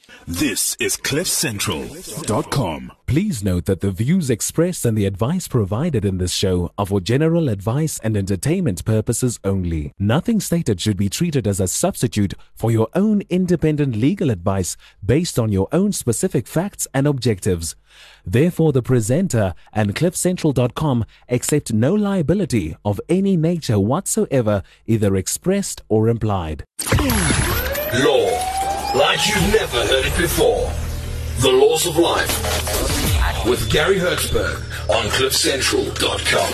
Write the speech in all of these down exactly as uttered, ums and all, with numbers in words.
This is cliff central dot com. Please note that the views expressed and the advice provided in this show are for general advice and entertainment purposes only. Nothing stated should be treated as a substitute for your own independent legal advice based on your own specific facts and objectives. Therefore, the presenter and cliff central dot com accept no liability of any nature whatsoever, either expressed or implied. Law, like you've never heard it before. The Laws of Life with Gary Hertzberg on cliff central dot com.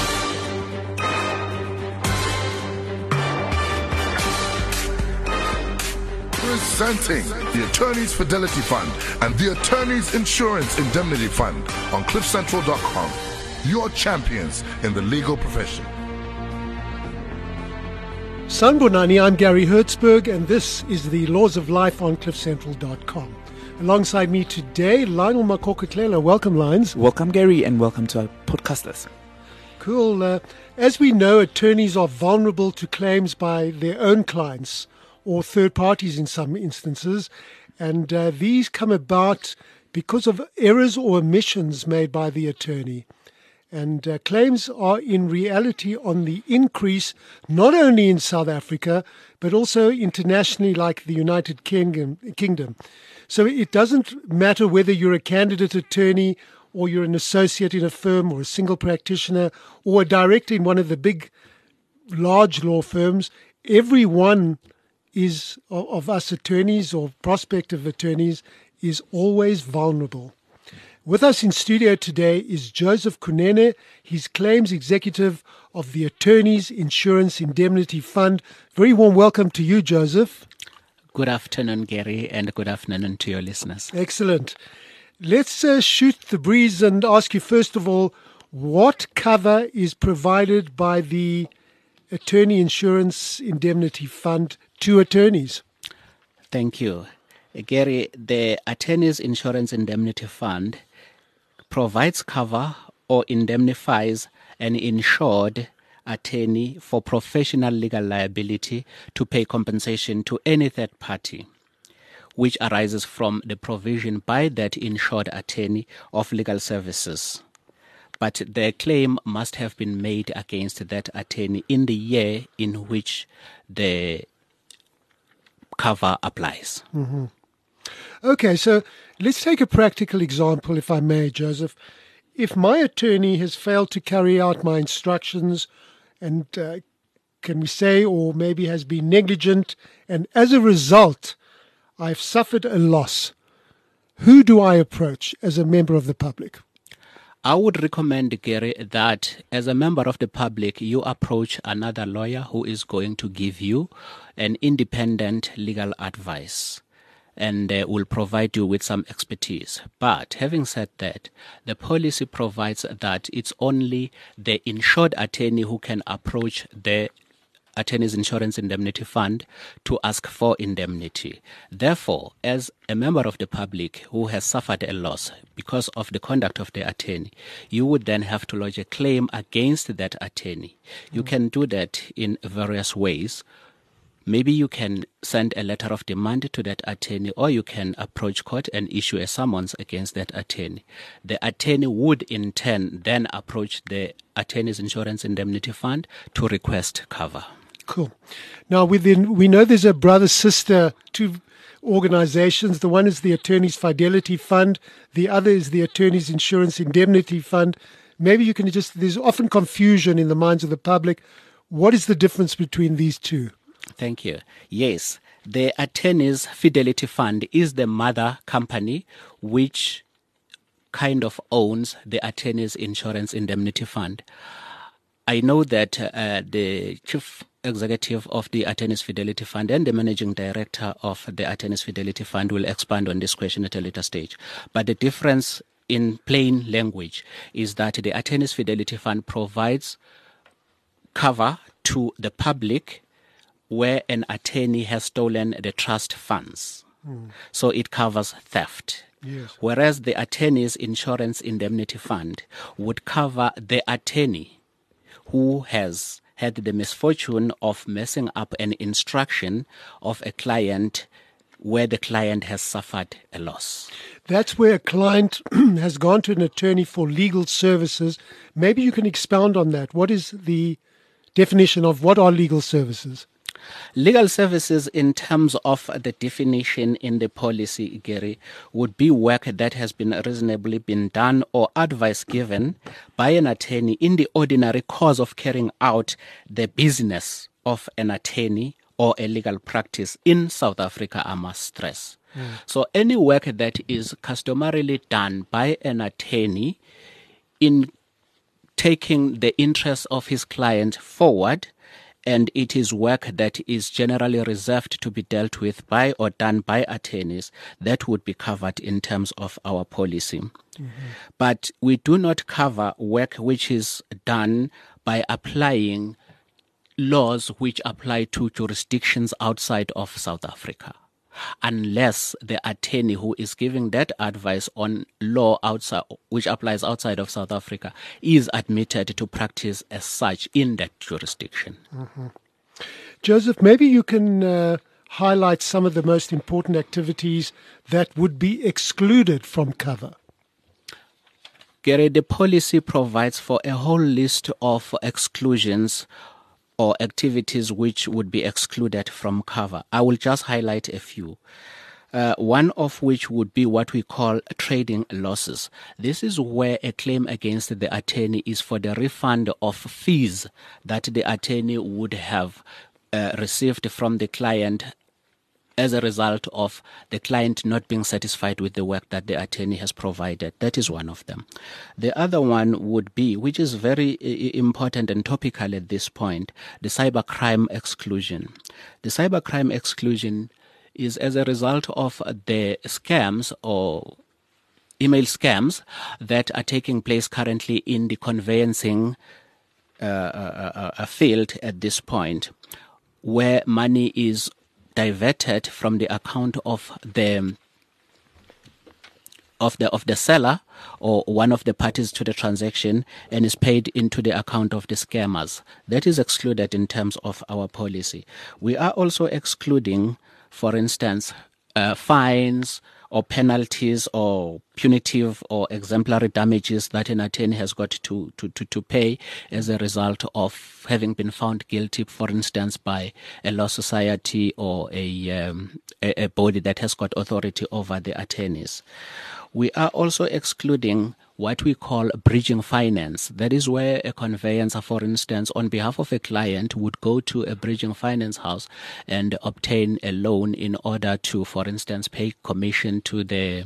Presenting the Attorneys Fidelity Fund and the Attorneys Insurance Indemnity Fund on cliff central dot com. Your champions in the legal profession. Sanbonani, I'm Gary Hertzberg, and this is the Laws of Life on cliff central dot com. Alongside me today, Lionel Makokotlela. Welcome, Lions. Welcome, Gary, and welcome to our podcasters. Cool. Uh, as we know, attorneys are vulnerable to claims by their own clients or third parties in some instances, and uh, these come about because of errors or omissions made by the attorney. And uh, claims are in reality on the increase, not only in South Africa, but also internationally, like the United Kingdom. Kingdom. So it doesn't matter whether you're a candidate attorney or you're an associate in a firm or a single practitioner or a director in one of the big, large law firms. Everyone is of, of us attorneys or prospective attorneys is always vulnerable. With us in studio today is Joseph Kunene. He's claims executive of the Attorneys Insurance Indemnity Fund. Very warm welcome to you, Joseph. Good afternoon, Gary, and good afternoon to your listeners. Excellent. Let's uh, shoot the breeze and ask you, first of all, what cover is provided by the Attorney Insurance Indemnity Fund to attorneys? Thank you. Gary, the Attorneys Insurance Indemnity Fund provides cover or indemnifies an insured attorney for professional legal liability to pay compensation to any third party which arises from the provision by that insured attorney of legal services. But the claim must have been made against that attorney in the year in which the cover applies. Mm-hmm. Okay, so let's take a practical example, if I may, Joseph. If my attorney has failed to carry out my instructions and, uh, can we say, or maybe has been negligent, and as a result, I've suffered a loss, who do I approach as a member of the public? I would recommend, Gary, that as a member of the public, you approach another lawyer who is going to give you an independent legal advice and uh, will provide you with some expertise. But having said that, the policy provides that it's only the insured attorney who can approach the Attorney's Insurance Indemnity Fund to ask for indemnity. Therefore, as a member of the public who has suffered a loss because of the conduct of the attorney, you would then have to lodge a claim against that attorney. You can do that in various ways. Maybe you can send a letter of demand to that attorney, or you can approach court and issue a summons against that attorney. The attorney would in turn then approach the Attorney's Insurance Indemnity Fund to request cover. Cool. Now, within we know there's a brother-sister, two organizations. The one is the Attorneys Fidelity Fund. The other is the Attorneys Insurance Indemnity Fund. Maybe you can just, there's often confusion in the minds of the public. What is the difference between these two? Thank you. Yes, the Attorneys Fidelity Fund is the mother company which kind of owns the Attorneys Insurance Indemnity Fund. I know that uh, the chief executive of the Attorneys Fidelity Fund and the managing director of the Attorneys Fidelity Fund will expand on this question at a later stage. But the difference in plain language is that the Attorneys Fidelity Fund provides cover to the public where an attorney has stolen the trust funds. Mm. So it covers theft. Yes. Whereas the Attorneys Insurance Indemnity Fund would cover the attorney who has had the misfortune of messing up an instruction of a client where the client has suffered a loss. That's where a client has gone to an attorney for legal services. Maybe you can expound on that. What is the definition of what are legal services? Legal services, in terms of the definition in the policy, Gary, would be work that has been reasonably been done or advice given by an attorney in the ordinary course of carrying out the business of an attorney or a legal practice in South Africa, I must stress. Mm. So any work that is customarily done by an attorney in taking the interests of his client forward, and it is work that is generally reserved to be dealt with by or done by attorneys, that would be covered in terms of our policy. Mm-hmm. But we do not cover work which is done by applying laws which apply to jurisdictions outside of South Africa, unless the attorney who is giving that advice on law outside, which applies outside of South Africa, is admitted to practice as such in that jurisdiction. Mm-hmm. Joseph, maybe you can uh, highlight some of the most important activities that would be excluded from cover. Gary, the policy provides for a whole list of exclusions or activities which would be excluded from cover. I will just highlight a few. Uh, one of which would be what we call trading losses. This is where a claim against the attorney is for the refund of fees that the attorney would have uh, received from the client as a result of the client not being satisfied with the work that the attorney has provided. That is one of them. The other one would be, which is very important and topical at this point, the cybercrime exclusion. The cybercrime exclusion is as a result of the scams or email scams that are taking place currently in the conveyancing uh, uh, uh, field at this point, where money is diverted from the account of the of the of the seller or one of the parties to the transaction and is paid into the account of the scammers. That is excluded in terms of our policy. We are also excluding, for instance, uh, fines or penalties or punitive or exemplary damages that an attorney has got to, to, to, to pay as a result of having been found guilty, for instance, by a law society or a, um, a, a body that has got authority over the attorneys. We are also excluding what we call bridging finance. That is where a conveyancer, for instance, on behalf of a client would go to a bridging finance house and obtain a loan in order to, for instance, pay commission to the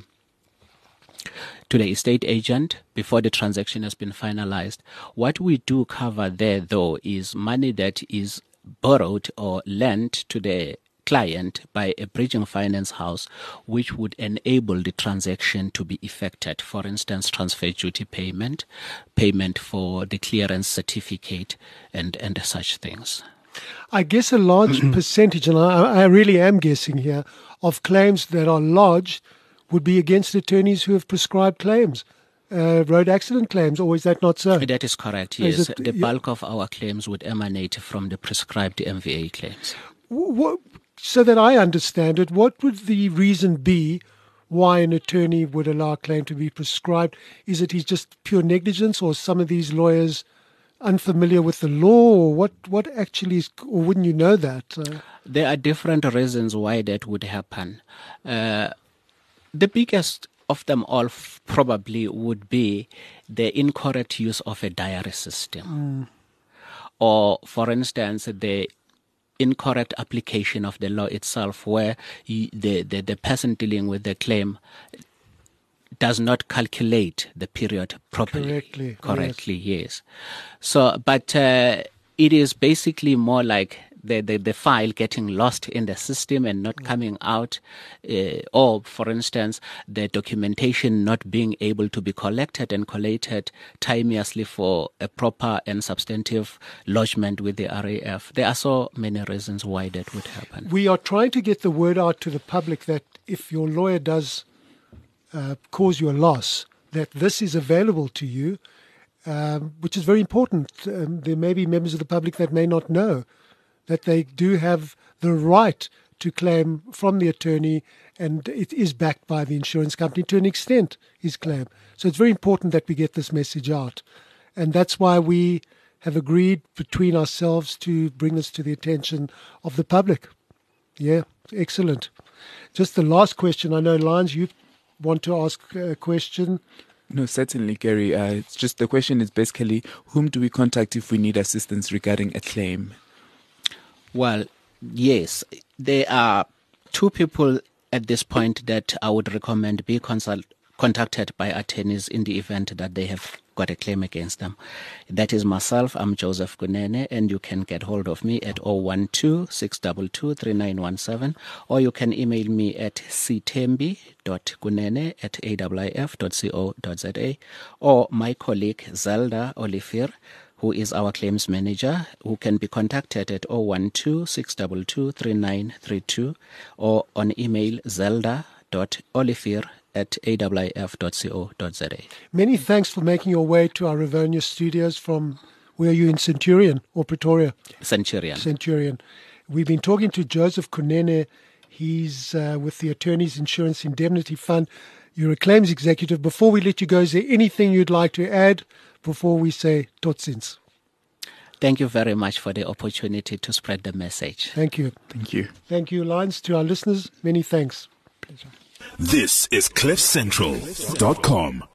to the estate agent before the transaction has been finalized. What we do cover there, though, is money that is borrowed or lent to the client by a bridging finance house, which would enable the transaction to be effected. For instance, transfer duty payment, payment for the clearance certificate, and, and such things. I guess a large percentage, and I, I really am guessing here, of claims that are lodged would be against attorneys who have prescribed claims. Uh, road accident claims, or is that not so? That is correct, yes. It, the bulk of our claims would emanate from the prescribed M V A claims. What, so that I understand it, what would the reason be why an attorney would allow a claim to be prescribed? Is it he's just pure negligence, or some of these lawyers unfamiliar with the law, or what, what actually is, or wouldn't you know that? Uh, there are different reasons why that would happen. Uh, the biggest of them all f- probably would be the incorrect use of a diary system. Mm. Or, for instance, the incorrect application of the law itself, where he, the, the, the person dealing with the claim does not calculate the period properly. Correctly. Correctly, yes. yes. So, but uh, it is basically more like the, the, the file getting lost in the system and not coming out, uh, or, for instance, the documentation not being able to be collected and collated timeously for a proper and substantive lodgement with the R A F. There are so many reasons why that would happen. We are trying to get the word out to the public that if your lawyer does uh, cause you a loss, that this is available to you, um, which is very important. Um, there may be members of the public that may not know that they do have the right to claim from the attorney, and it is backed by the insurance company to an extent, his claim. So it's very important that we get this message out. And that's why we have agreed between ourselves to bring this to the attention of the public. Yeah, excellent. Just the last question. I know, Lions, you want to ask a question. No, certainly, Gary. Uh, it's just the question is basically, whom do we contact if we need assistance regarding a claim? Well, yes, there are two people at this point that I would recommend be consult, contacted by attorneys in the event that they have got a claim against them. That is myself. I'm Joseph Kunene, and you can get hold of me at zero one two, six two two, three nine one seven, or you can email me at ctembi dot kunene at a w i f dot co dot z a, or my colleague Zelda Olivier, who is our claims manager, who can be contacted at zero one two, six two two, three nine three two, or on email zelda dot olivier at a w i f dot co dot z a. Many thanks for making your way to our Rivonia studios from, where are you, in Centurion or Pretoria? Centurion. Centurion. We've been talking to Joseph Kunene. He's uh, with the Attorneys Insurance Indemnity Fund. You're a claims executive. Before we let you go, is there anything you'd like to add before we say totsiens? Thank you very much for the opportunity to spread the message. Thank you. Thank you. Thank you, Lions. To our listeners, many thanks. Pleasure. This is cliff central dot com.